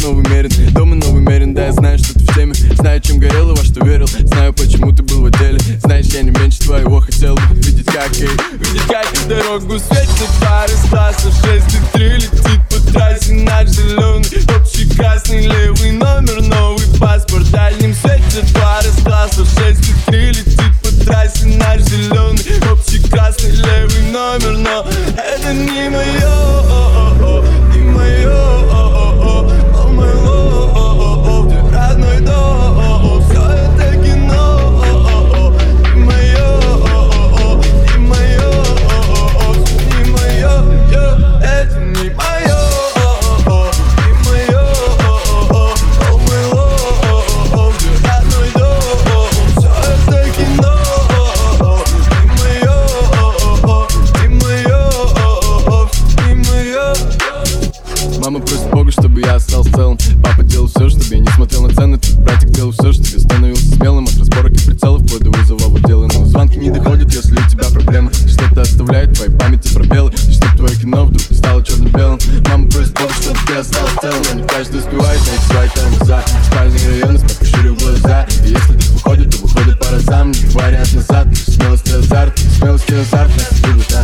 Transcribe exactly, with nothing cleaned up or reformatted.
новый мерен, дома новый мерен. Да, я знаю, что ты в теме, знаю, чем горел и во что верил. Знаю, почему ты был в отделе. Знаешь, я не меньше твоего хотел бы видеть, как ей, видеть, как дорогу светит пар из класса шесть и три. Летит по трассе наш зеленый, общий красный левый номер, новый паспорт. В дальнем свете пар из класса шесть и три. Летит по трассе наш зеленый, общий красный левый номер. Но это не мое, не мое, но моего, ты родной дом. Все это кино, не мое, не мое, не мое, это не мое, не мое, но моего, ты родной дом. Все это кино, не мое, не мое, не мое. Мама просит Бога, чтобы я остался целым. Папа делал все, чтобы я не смотрел на цены. Твой братик делал все, чтобы я становился смелым. От разборок и прицелов вплоть до вызова в отделы. Но звонки не доходят, если у тебя проблемы. Что-то оставляет в твоей памяти пробелы. И чтоб твое кино вдруг не стало черно-белым. Мама просит Бога, чтобы ты остался целым. Но не каждый успевает найти свои тормоза. Спальные районы, спать пошире глаза. И если ты выходит, то выходит по разам. Не вариант назад, смелость и азарт. Смелость и азарт, нас